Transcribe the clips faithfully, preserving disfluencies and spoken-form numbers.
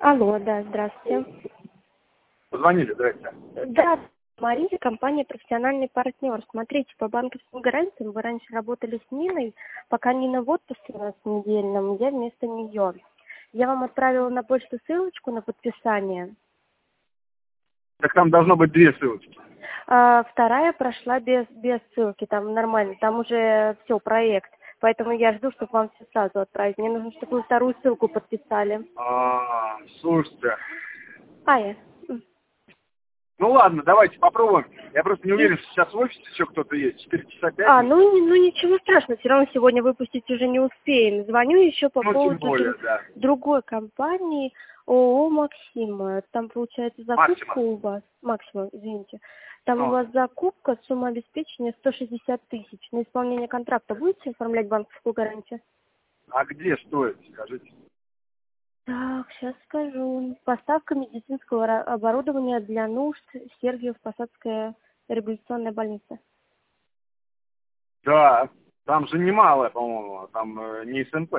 Алло, да, здравствуйте. Позвонили, здрасте. Да, Мария, компания «Профессиональный партнер». Смотрите, по банковским гарантиям вы раньше работали с Ниной, пока Нина в отпуске у нас недельном, я вместо нее. Я вам отправила на почту ссылочку на подписание. Так там должно быть две ссылочки. А вторая прошла без, без ссылки, там нормально, там уже все, проект. Поэтому я жду, чтобы вам все сразу отправить. Мне нужно, чтобы вы вторую ссылку подписали. А, слушайте. А, я. Ну ладно, давайте попробуем. Я просто не уверен, что сейчас в офисе еще кто-то есть. четыре часа пять. А, ну, не- ну ничего страшного, все равно сегодня выпустить уже не успеем. Звоню еще по Ну, тем поводу более, дру- да. другой компании ООО «Максима». Там, получается, закупка Максима. у вас... Максима, извините. Там у Ну, вас закупка, сумма обеспечения сто шестьдесят тысяч. На исполнение контракта будете оформлять банковскую гарантию? а где стоит, скажите? Так, сейчас скажу. Поставка медицинского ра- оборудования для нужд Сергиев-Посадская реабилитационная больница. Да, там же немало, по-моему, там э, не СНП.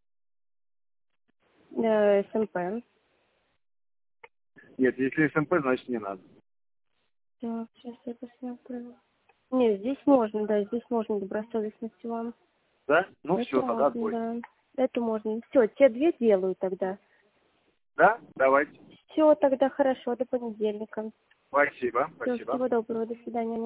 Э, СМП. Нет, если СНП, значит не надо. Так, сейчас я посмотрю. Нет, здесь можно, да, здесь можно добросовестности вам. Да? Ну Это все, тогда можно, отбой. да. Это можно. Все, те две делаю тогда. Да? Давайте. Все, тогда хорошо, до понедельника. Спасибо, Все, спасибо. всего доброго, до свидания.